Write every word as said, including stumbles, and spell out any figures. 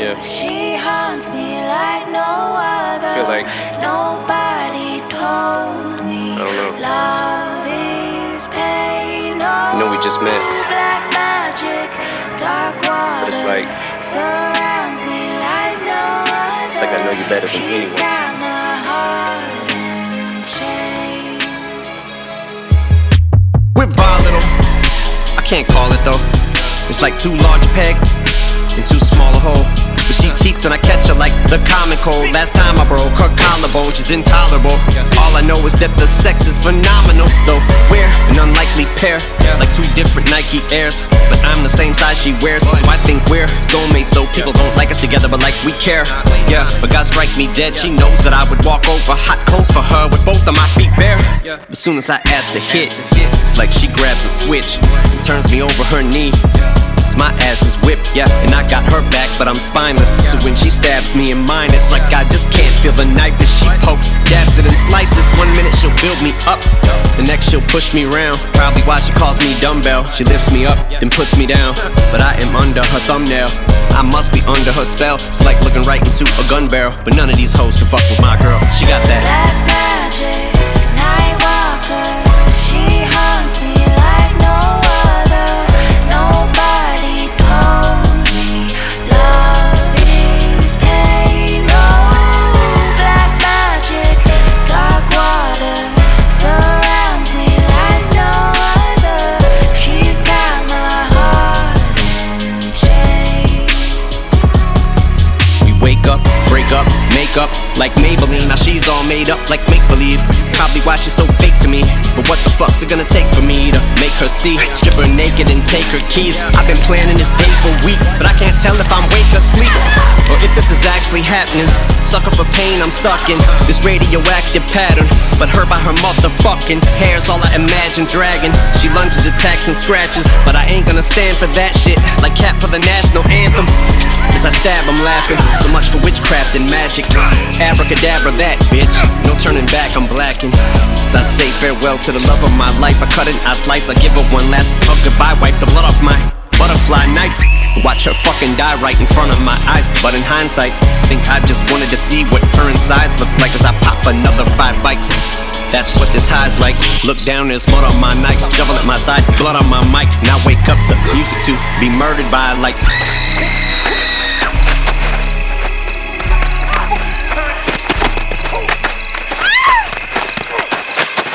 Yeah. She haunts me like no other. Feel like nobody told me. I don't know. Love is pain. I know we just met. Black magic, dark water. But it's like surrounds me like no other. It's like I know you better than She's anyone. got my heart in chains. We're volatile. I can't call it though. It's like too large a peg and too small a hole. But she cheats and I catch her like the common cold. Last time I broke her collarbone, she's intolerable. All I know is that the sex is phenomenal. Though we're an unlikely pair, like two different Nike Airs. But I'm the same size she wears, so I think we're soulmates. Though people don't like us together, but like we care. Yeah, but God strike me dead. She knows that I would walk over hot coals for her with both of my feet bare. As soon as I ask to hit, it's like she grabs a switch and turns me over her knee. My ass is whipped, yeah, and I got her back, but I'm spineless. So when she stabs me in mine, it's like I just can't feel the knife as she pokes, dabs it and slices. One minute she'll build me up, the next she'll push me around. Probably why she calls me dumbbell. She lifts me up, then puts me down, but I am under her thumbnail. I must be under her spell. It's like looking right into a gun barrel, but none of these hoes can fuck with my girl. She got that Black magic, night walker. She haunts me like no other. Nobody told me love is pain. Oh, black magic, dark water surrounds me like no other. She's got my heart in chains. We wake up, break up, make up like Maybelline. Now she's all made up like make-believe. Probably why she's so fake to me. But what the fuck's it gonna take for me to make her see? Strip her naked and take her keys. I've been planning this day for weeks, but I can't tell if I'm awake or sleep, or if this is actually happening. Sucker for pain, I'm stuck in this radioactive pattern. But her by her motherfucking hair's all I imagine dragging. She lunges, attacks, and scratches, but I ain't gonna stand for that shit. Like Cap for the national anthem. As I stab, I'm laughing. So much for witchcraft and magic. Abracadabra that, bitch. No turning back, I'm blacking. As I say farewell to the love of my life, I cut it, I slice, I give her one last hug goodbye. Wipe the blood off my butterfly knife. Watch her fucking die right in front of my eyes. But in hindsight, think I just wanted to see what her insides look like as I pop another five bites. That's what this high's like. Look down, there's mud on my nights. Shovel at my side, blood on my mic. Now wake up to music to be murdered by like